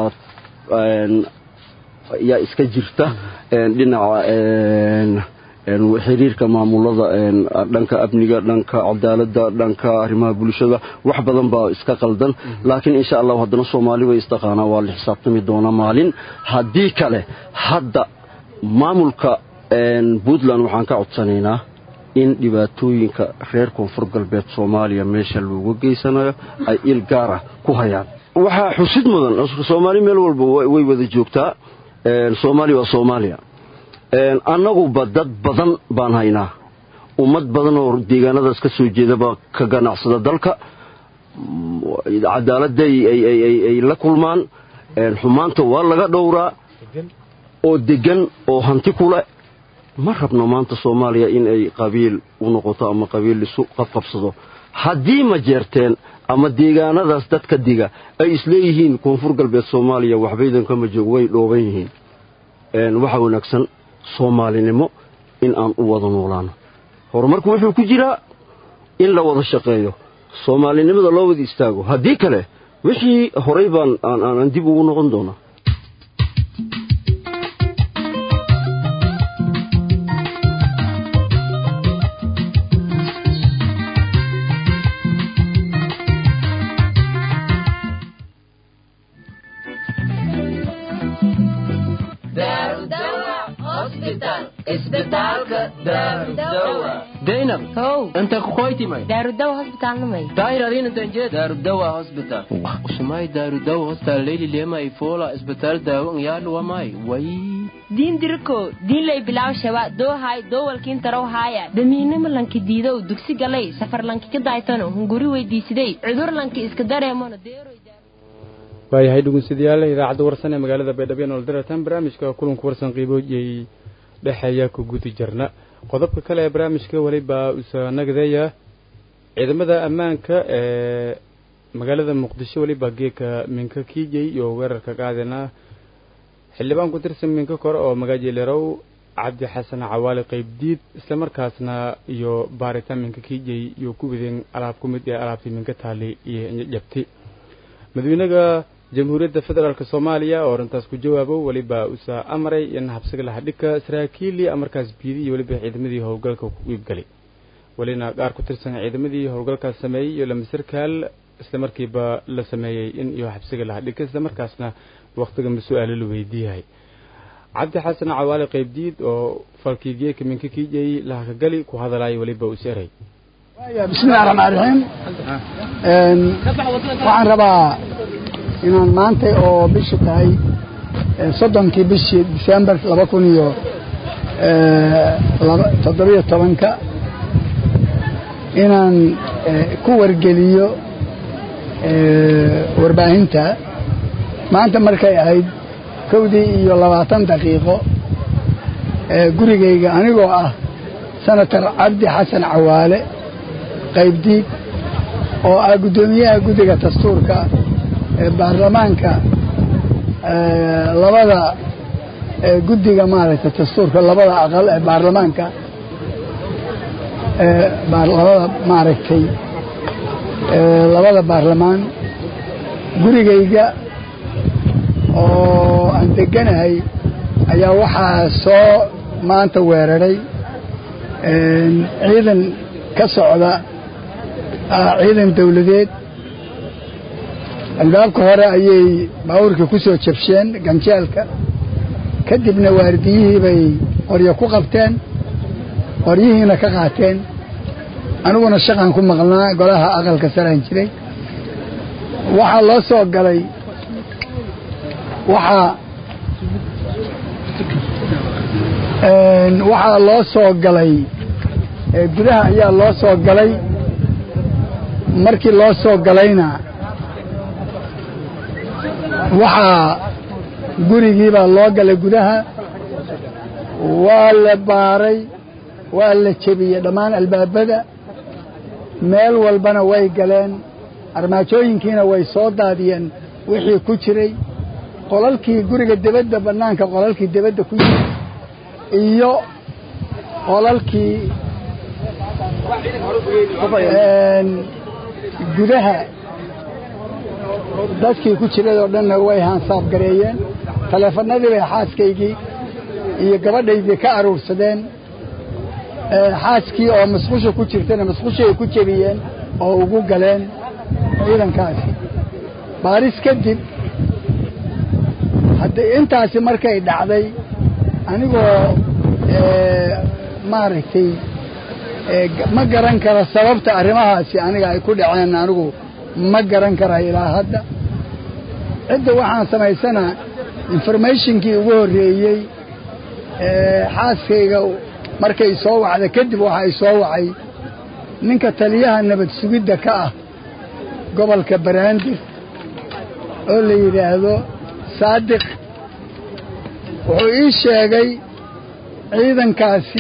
yaa iska jirta dhinaca xiriirka maamulada dhanka amniga dhanka cadaaladda dhanka arrimaha bulshada wax badan baa iska qaldan laakiin insha Allah haddana Soomaali way istaqaana waa la xisaabtami doona maalin haddii kale hadda maamulka Puntland waxaan ka codsanaynaa in dhibaatooyinka reer koonfur galbeed Soomaaliya meesha looga geysanayo ay il gaar ah ku hayaan waxa xusid mudan Soomaali meel walba way wada joogtaa Soomaaliya waa Soomaaliya annagu dad badan baan haynaa ummad badan oo deegaanadaas ka soo jeedaba ka ganacsada dalka cadaaladda ay la kulmaan xumaanta waa laga dhowraa oo degan oo hanti kule ma rabno maanta Soomaaliya in ay qabiil u noqoto ama qabiil isu qabsado haddii ma jeerteen ama deegaanadaas dadka diga ay isleeyihiin koonfur galbeed Soomaaliya waxbaydan kama joog way dhooban yihiin waxa wanaagsan Soomaalinimo in aan u wada noolaano horumarku wuxuu ku jiraa in la wada shaqeeyo Soomaalinimada loo wada istaago haddii kale wixii horay baan aan dib ugu noqon doonaa isbitaalka Daarudawa Zainab how anta ku qoytimay Daarudawa hospital namay daayir adina tanje Daarudawa hospital usmay Daarudawa hospital leeli lema ifola isbitaal daawo yaal wamay way diin dirko diin lay bilaw shawa doo hay doo walkiin taraw haya damiinimo lanki diido dugsi galay safar lanki ka daaytano hunguri weydiisiday cudur lanki iska dareemona deero waayahay dhegeystayaal idaacadda warsan ee magaalada Baydhabo oo diratan barnaamijka kulanka warsan qiiboojay dhaxaya ku gudi jirna qodobka kale ee barnaamijka waliba usanagdeeya ciidamada ammaanka ee magaalada Muqdisho waliba geeka minka kiijay iyo weerarka qaadana xildhibaan ku tirsan minka kore oo magaajeleerow Cabdi Xasan Cawaale qaybdiid isla markaasna iyo baaritaan minka kiijay iyo ku wadeen alaab ku mid ah alaabtii minka taali iyo jabti madaxweynaha jamhuuriyadda federaalka Soomaaliya oo rantaas ku jawaabo waliba usa amray in habsiga la xidhika Israa'iili amarkaas biidi waliba ciidamadii howlgalka ku iibgalay walina qaar ku tirsan ciidamadii howlgalka sameeyay iyo lamasirkaal isla markiiba la sameeyay in iyo habsiga la xidhika isla markaasna waqtiga masu'aalo la weydiiyay Cabdi Xasan Cawaale qaybdiid oo falkiiye kaminka kiijay la gali ku hadalay waliba u seeray bismillaahir rahmaanir rahiim waxaan rabaa inaan maanta oo bisha tahay 30 bishii December 2017 inaan ku wargeliyo warbaahinta maanta markay ahayd 20 daqiiqo gurigayga anigoo ah senator Cabdi Xasan Cawaale qaybdiid oo ah gudoomiyaha guddiga dastuurka ee baarlamaanka labada guddiga maaragtay dastuurka labada aqal ee baarlamaanka labada maaragtay labada baarlamaan gurigayga oo aan deganahay ayaa waxaa soo maanta weeraray ciidan ka socda ciidan dawladeed albaabka hore ayay baabuurka ku soo jabsheen ganjeelka kadibna waardiyihii bay qoryo ku qabteen qoryihiina ka qaateen aniguna shaqan ku maqnaa golaha aqalka saraan jiray waxaa loo soo galay waxaa loo soo galay gudaha ayaa loo soo galay markii loo soo galayna waxaa gurigii baa loo galay gudaha waa la baaray waa la jebiyey dhammaan albaabada meel walbana way galeen armaajooyinkiina way soo daadiyeen wixii ku jiray qolalkii guriga dibadda bannaanka qolalkii dibadda ku jiray iyo qolalkii gudaha dadkii ku jiray oo dhanna way hansaab gareeyeen taleefanadii bay xaaskaygii iyo gabadhaydii ka aruursadeen xaaskii oo masqusha ku jirtana masqushay ku jebiyeen oo ugu galeen ciidankaasi baaris kadib haddii intaasi markay dhacday anigoo maaragtay ma garan kara sababta arrimahaasi aniga ay ku dhaceen anigu ma garan kara ilaa hadda cidda waxaan samaysanaa informationkii ugu horreeyey xaaskayga markay soo wacda kadib waxa ay soo wacay ninka taliyaha nabad sugidda ka ah gobolka Banaadir oo la yiraahdo Saadiq wuxuu ii sheegay ciidankaasi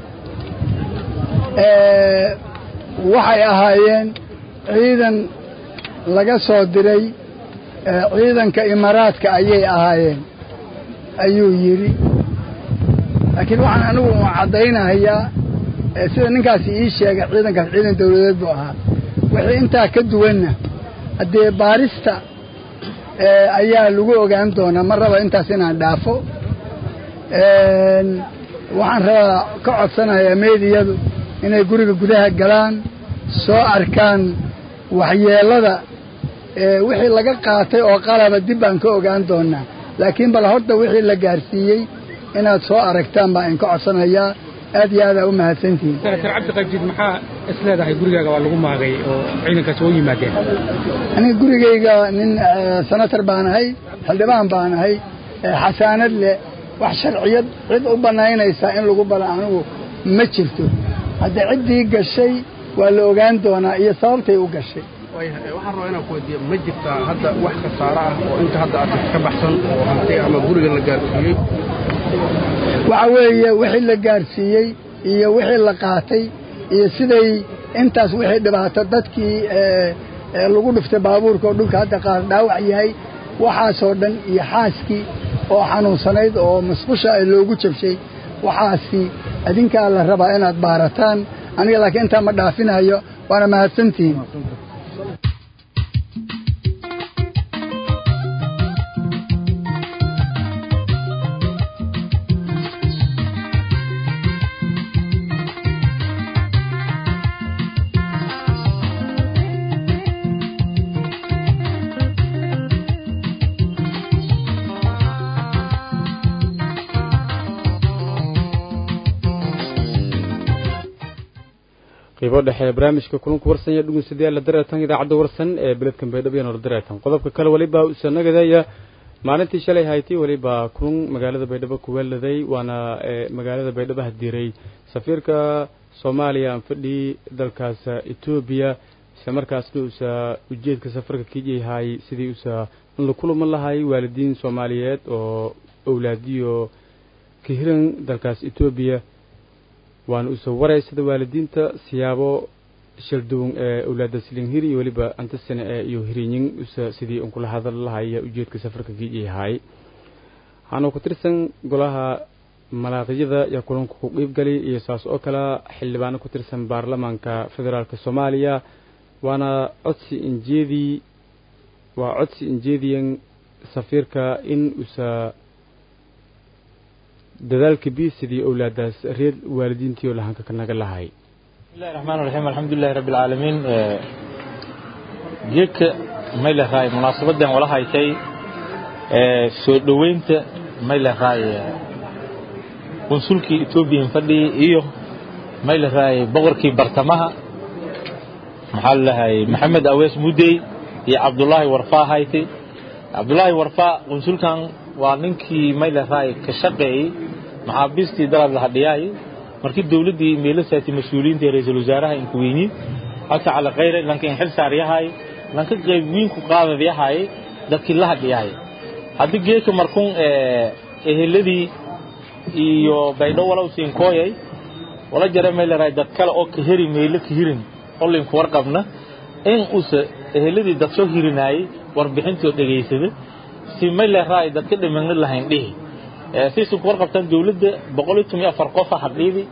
waxay ahaayeen ciidan laga soo diray ciidanka Imaaraadka ayay ahaayeen ayuu yiri laakiin waxaan anigu cadaynayaa sida ninkaasi ii sheegay ciidankaas ciidan dawladeed buu ahaa wixii intaa ka duwanna haddee baarista ayaa lagu ogaan doonaa ma raba intaas inaan dhaafo waxaan rabaa ka codsanayaa meediyadu inay guriga gudaha galaan soo arkaan waxyeelada wixii laga qaatay oo qalaba dib baan ka ogaan doonaa laakiin bal horta wixii la gaarsiiyey inaad soo aragtaan baan idinka codsanayaa aad iyo aad aa u mahadsantihiin senator cabdi qaybjiid maxaa isleedahay gurigaaga waa lagu maagay oo ciidankaasi u yimaadeen aniga gurigayga nin senator baan ahay xildhibaan baan ahay xasaanad leh wax sharciyad cid u banaynaysa in lagu bala anigu ma jirto hadda ciddii gashay waa la ogaan doonaa iyo sababtay u gashay waxaan rabaa inaan ku weydiiyo ma jirtaa hadda wax khasaare ah oo inta hadda aad ka baxsan oo hanti ama guriga la gaarsiiyey waxa weeye wixii la gaarsiiyey iyo wixii la qaatay iyo siday intaas wixii dhibaato dadkii lagu dhuftay baabuurka oo dhulka hadda qaar dhaawac yahay waxaasoo dhan iyo xaaskii oo xanuunsanayd oo masqusha loogu jabshay waxaasi adinkaa la rabaa inaad baarataan aniga laakiin intaa ma dhaafinayo waana mahadsantihiin qiibo dhexe barnaamijka kulanku warsan iyo dhugeystayaal la dareetan idaacadda warsan ee beledkan Baydhabo iyo la dareetan qodobka kale waliba uu sanagadaya maalintii shalay haytay waliba kulan magaalada Baydhabo ku weeladay waana magaalada Baydhabo hadiiray safiirka Soomaaliya aan fadhi dalkaas Itoobiya isla markaasna uu ujeedka safarka ka yahay sidii uu la kulman lahay waalidiin Soomaaliyeed oo awlaadiyo ka hiran dalkaas Itoobiya waan u soo wareysada waalidiinta siyaabo shilduun awlaada silinhiri waliba anta sano iyo hiriyin sidii uu kula hadal lahay ujeedka safarka ka yahay waxaanu ku tirsan golaha malaaqiyada ya kulanku ku qeyb galay iyo saas oo kala xildhibaan ku tirsan baarlamaanka federaalka Soomaaliya waana codsi injeediyan safiirka in dadaalka biisidii awlaadaas reer waalidiintii oo lahanka kanaga lahay bismillahir rahmaanir rahiim alxamdulillahi rabbil aalamiin geedka mayla raay munaasabadan wala haytay soo dhaweynta mayla raay konsulkii Itoobiya fadhi iyo mayla raay boqorkii bartamaha maxaa lahay maxamed awees mudey iyo Abdullahi Warfa haytay Abdullahi Warfa konsulkan waa ninkii mayla raay ka shaqeeyay maxaabiistii dalad la hadiyay markii dawladii meelasaati mas'uuliyiinta ra'iisul wasaaraha in kuweyni hata ala qeyr lankan xil saariyahay lanka qayb weyn ku qaadayahay dadkii la hadiyay hadii geedka markuu eheladii iyo Baydhabo walaw siin kooyay wala jara meel raay dad kale oo ka heri meel ka hirin olin ku warqabna in eheladii dad soo hirinay warbixintii dhageysada si meel raay dadka dhiman lahayn dhihi si soo warqabtan dawladda 114 qof hadhiidi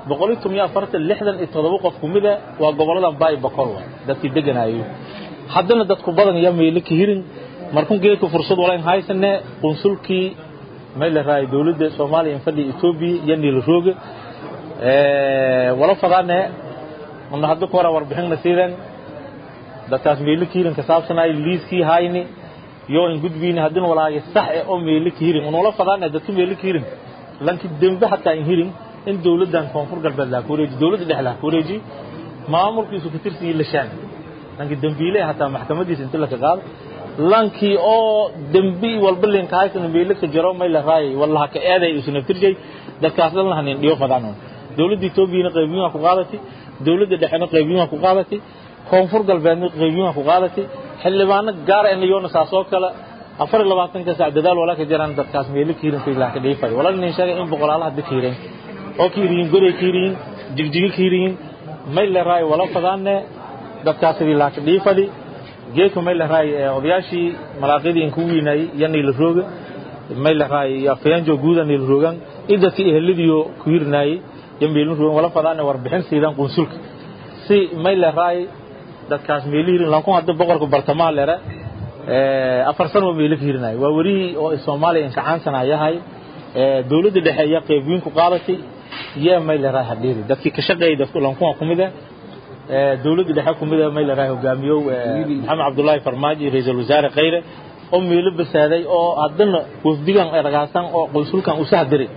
114 qof kumida waa gobolada Baay Bakool dadkii deganaayay haddana dadku badan yaa meel ka hirin markuu geedku fursad walayn haysanne konsulkii meel raay dawladda Soomaaliya fadhi Itoobiya yani la rooga wala fadane ona hadda ku warbixin nasiidan dadkaas meel ka hirin ka saabsanay liiskii hayni yo in gudbiina hadana walaaga sax ee oo meel ka hirin wala fadane dadku meel ka hirin lanki dambe hatta in hirin in dawladdan koonfur galbeed la kureeji dawladda dhexla kureeji maamulkiisu ku tirsan ilashaan lanki dambiile hatta maxkamadiisa inta la ka qaado lanki oo dambi walba leen ka haysan meel ka jaro meel raay wallahi ka eeday isna tirjay dadkaas la hanin dhiyo fadano dawladda Itoobiya qaybiga ku qaadatay dawladda dhexna qaybiga ku qaadatay koonfur galbeedna qaybiga ku qaadatay xildhibaano gaar ah iyo saasoo kale 24 saac dadaal wala ka jiraan dadkaas meel ka hirin ilaa ka dheefay wala nin sheegay in boqolaalaha dad hirin oo kiiriin gori kiiriin jigjigi kiiriin meel raay wala fadane dadkaas ilaa ka dheefay geedka meel raay odayaashii malaaqidii ku wiinay yani la rooga meel raay afyaanjo guudan la roogan idati ehlidiyo ku hirnay jambiil roogan wala fadane warbixin siidan konsulka si meel raay dadkaas meel hirin lan ku hadda boqorka bartamaha leera afar sano meel hirinay waa wari oo Soomaaliya ka caansanayahay dawladda dhexe ayaa qayb weyn ku qaadatay yaa meel raay hadii dadkii ka shaqeeyay dadku lan ku kumida dawladda dhexe kumida meel raay hogaamiyo Maxamed Abdullahi Farmaajo ra'iisul wasaare qeyre oo meel basaaday oo hadana wafdigan ay ragaasan oo konsulkan u sahdiray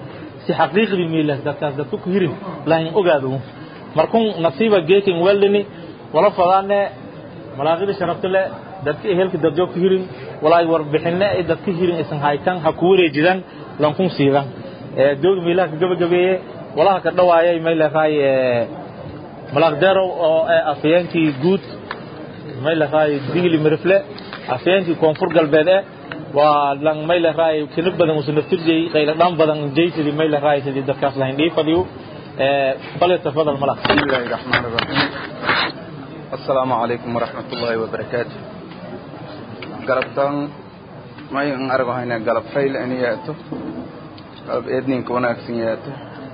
si xaqiiqdi miilas dadkaas dadku ku hirin laan ogaado markuu nasiiba geekin waldini wala fadaane malaaqida sharafta leh dadka ehelka dadjo ku hirin walaay warbixinna ay dadka hirin isan haytan ha ku wareejidan lankun siidan doog miilaha gabagabeeye walaha ka dhawaayay meelahay malaaqdaro oo afyeenkii guud meelahay digli mirfle afyeenkii koonfur galbeed waa lan meelahay kinib badan oo naftirjay qayla dhan badan jeeysidii meelahay sidii dadkaas lahayn dhiifadiyo bal tafadal malaaq bismillahir rahmanir rahim assalaamu alaykum waraxmatullaahi wabarakaatuh galabtan may argo hayna galab fayl aniyaato galab eedninka wanaagsan yaato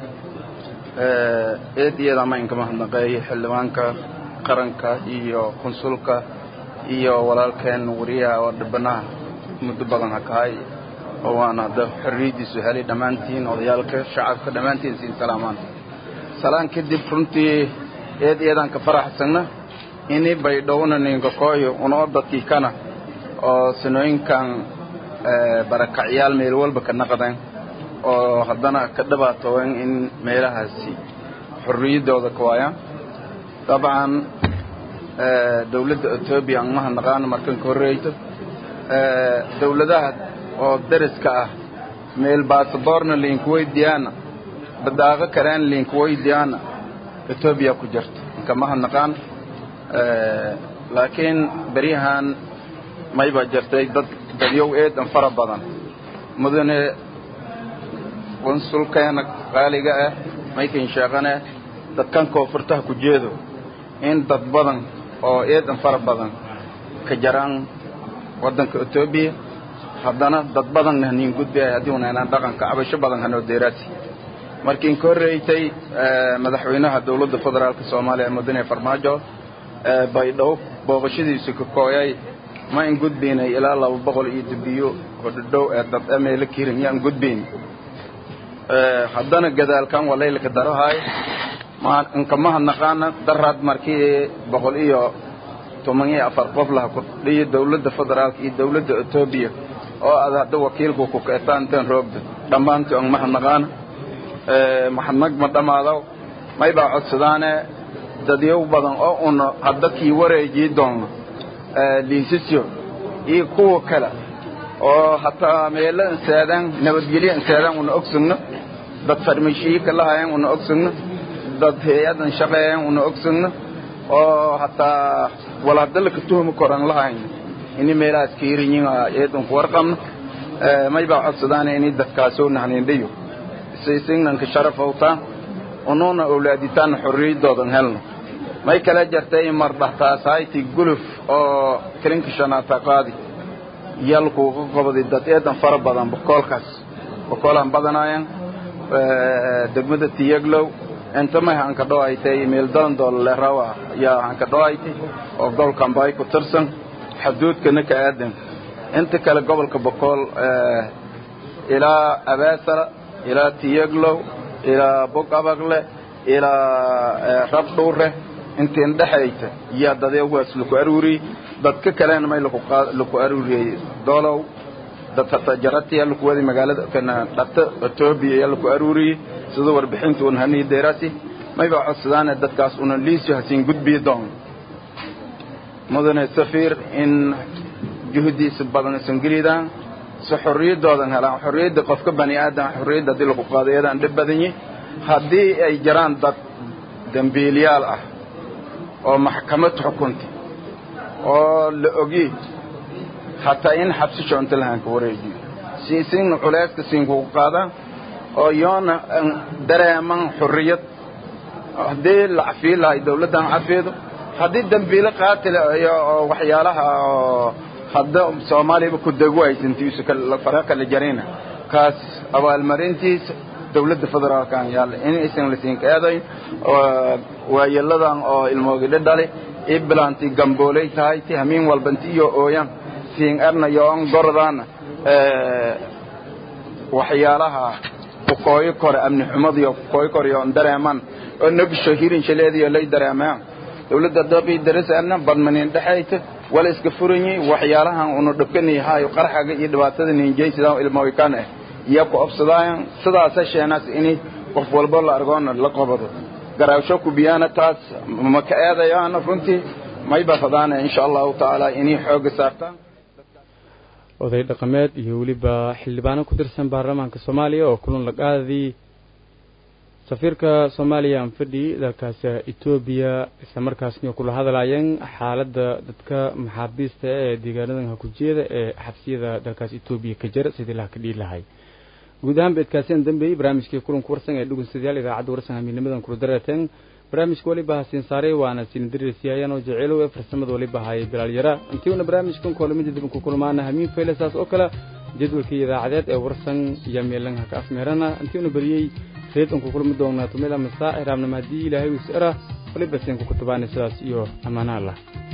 eediyada ma inka mahadnaqay xildhibaanka qaranka iyo konsulka iyo walaalkeen wariyaha oo dhibanaha muddo badan hakaay oo waana xorriyadiisu helay dhammaantiin odayaalka shacabka dhammaantiin siin salaamaan salaan kadib runtii eedadan ka faraxsana ini bay dhowna ninka kooyo una dadkii kana oo sanooyinkan barakaciyaal meel walba ka naqdeen oo haddana ka dhibaatooyen in meelahaasi xorriyadooda ka waayaan dabcan dawladda Ethiopia aan mahadnaqaan markan ka horreeyto dawladaha oo dariska ah meel baasaboorna link weydiyaana badaaqa karaan link weydiyaana Ethiopia ku jirto ka mahadnaqaan laakiin bariyahan mayba jirtay dadyow eedan fara badan mudane konsulkeena qaaliga ah maykan sheegana dadkan koonfurta ku jeedo in dad badan oo eedan fara badan ka jaraan wadanka Ethiopia haddana dad badan nin gudbay hadii una dhaqanka cabasho badan hanoo deeraasi markiin ka horeeytay madaxweynaha dawladda federaalka Soomaaliya mudane Farmaajo baydhabo booqashadiisu ka kooyay ma in gudbinay ilaa 200 iyo dibiyo hodhow dad ameela kirin yaan gudbin haddana gadaalkan walayl ka darahay ma in kama naqana darad markii 100 iyo 84 qof la ku dhiyay dawladda federaalka iyo dawladda Ethiopia oo aad wakiilku ku keentaan roobda dhamaantii aan ma naqana maxamed ma dhamaado may baa codsadaane dadyow badan oo una hadakii wareejii doon liisisyo iyo kuwa kale oo hataa meelan saadan nabadgelyo saadan una ogsugno dad farmashiye kala hayaan una ogsugno dad hay'adan shaqeeyaan una ogsugno oo hataa wala dalka tuhum koran lahayn in meelaas kiiriyin eedan ku warqamno may baa codsadaane in dadkaas oo naxniindhiyo saysinan ka sharafowta onona awlaaditaan xorriyadoodan helno may kala jartay mar dhaxtaasayti guluf oo kirinka shanaata qaadi yalku qabadi dad eedan fara badan boqolan badanayaan degmada Tiyaglow inta ma aan ka dhawaaytay meel doon la rawa yaa aan ka dhawaaytay oo gobolkan bay ku tirsan xuduudkana ka aadan inta kale gobolka boqol ilaa Abaasara إلى تيجلو إلى بوكابغلة إلى ربطورة أنت اندحيت يا دادي واسل كأروري دتك كلام ما يلقو أروري دولو دت تجارتي يلقو هذه مقالة كنا دت التوبي يلقو أروري صدور بحنت ونهني دراسي ما يبغى السودان دت كاس ونليس يحسين جود بيدون مدن السفير إن جهدي سبضنا سنجريدا حرية دادن هلا حرية قفك بني آدم حرية دل قاضي آدم دبدني هذه أي جران دت دمبيليال أو محكمة حكمتي أو لأجي حتى إن حبس شون تلهن كوريجي سين علاج كسين قاضي أو يون درهم حرية هذه العفيل هاي دولة دم عفيده هذه دمبيل قاتل وحيالها هذا سومالي بكدقوا يسنتيس كالفرق اللي جرينا كاس أول مرنتيس دولة الفدرال كان يلا إن إسم لسين كذا ويلدان أو الموجود دالي إبلانتي جنبولي تايتي همين والبنتيو أويان سين أرنا يوم قردان وحيالها وقوي كور أمن حمضي وقوي كور يوم درمان النبي شهيرين شلادي اللي درمان دولة الدبي درس أنا بدمنين دحيته ولا إسكفرني وحيالها ونردكني هاي وقرحة يدواتني جيش داو المويكانه iyo ku obsadaan sidaas sheenaas inay qof walba la argoon la qabado garaasho ku biyana taas ma ka eedayaan runtii may bafadaan insha Allah taala inay xoog saartaan oday dhaqameed iyo waliba xildhibaano ku tirsan baarlamaanka Soomaaliya oo kulan la qaaday safiirka Soomaaliya aan fadhi dalkaas Itoobiya isla markaasna kula hadlayeen xaaladda dadka maxaabiista ee deegaanada ku jeeda ee xabsiyada dalkaas Itoobiya ka jira sidii la ka dhigi lahay guud ahaan beedkaaseen dambeeyay barnaamijkii kulanka warsan ee dhugunsidayaal idaacadda warsan hamiinimadan kula dareeteen barnaamijka waliba hasiin saaray waana siin dirisiyaayeen oo jeceelow ee farsamada waliba hayay bilaal yara intiina barnaamijkan koolamada dib ku kulmaana hamiin faylasaas oo kala jadwalkii idaacadeed ee warsan iyo meelan ka afmeerana intiina bariyay reedan ku kulmi doonaa tumela masaa iraamna maadii ilaahay uu sira waliba seen ku kutabaanay sidaas iyo amaana Allah